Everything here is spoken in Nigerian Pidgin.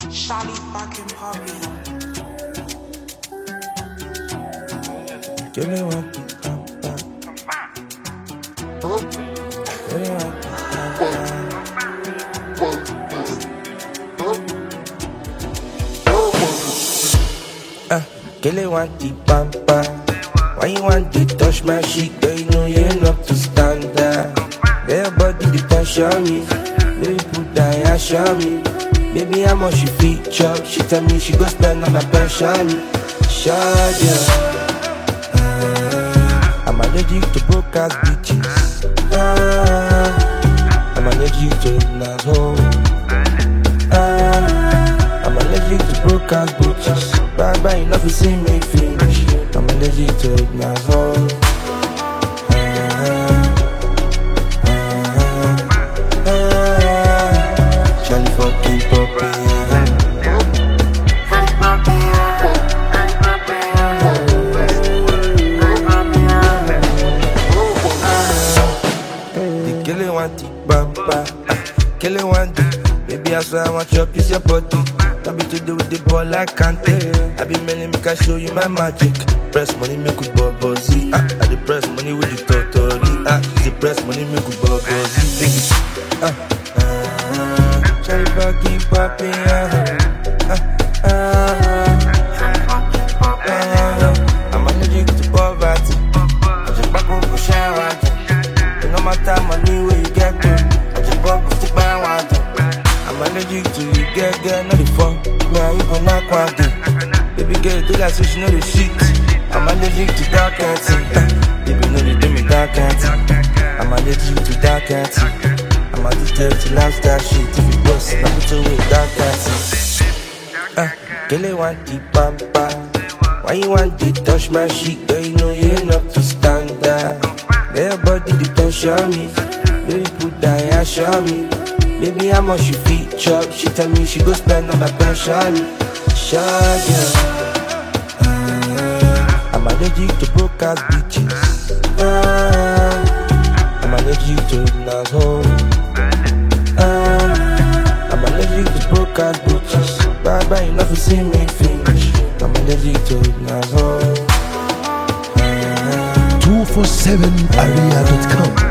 Charlie fucking Poppy. Give me one, give me one, Girl, you want the pamper. Why you want to touch my shit? Girl, you know you're not to stand there. Girl, your body the pressure me. Baby, put that ash on me. Baby, how much she feature? She tell me she go spend on my pension. Shut I'm allergic to broke ass bitches. I'm allergic to asshole. I'm allergic to broke ass bitches. Bye, enough you see me finish. I'm allergic to asshole. Charlie fucking Poppy. The girl you want the bumper, girl you want the. Baby, I swear I want your piece, your body. I be to do with the ball like Kante. I be mailing make I show you my magic. Press money make you bubble-z. I the press money with the totori. The press money make you bubble-z. Charlie fucking Poppy. I'm allergic to poverty. I just back up for shower. No matter money where you get to, I just back up to buy one. I'm allergic to you, get not the fun. Man, you gon' knock one day. Baby girl, do that so she know the shit. I'm allergic to dark anti. Baby, know they do me dark anti. I'm allergic to dark anti. I'm addicted to lifestyle shit. If you bust, I put away dark anti. Girl, you want the pamper. Why you want to touch my shit? Girl, you know you're not to stand there. Girl, your body the pressure on me. Baby, put that ash on me. Baby, how much she feature? She tell me she go spend on my pension. Shut I'm allergic to broke ass bitches. I'm allergic to asshole. I'm allergic to broke ass bitches. Bye, enough you see me finish. I'm allergic to asshole. 247area.com